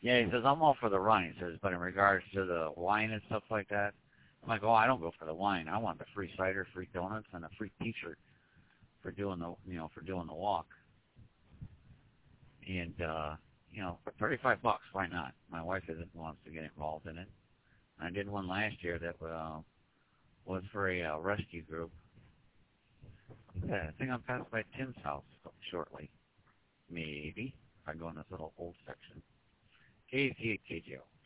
Yeah, he says, I'm all for the run, he says, but in regards to the wine and stuff like that, I'm like, oh, I don't go for the wine. I want the free cider, free donuts, and a free T-shirt for doing for doing the walk. And, for $35, why not? My wife wants to get involved in it. I did one last year that was for a rescue group. Yeah, I think I'm passing by Tim's house shortly. Maybe. If I go in this little old section. KZ at KJO.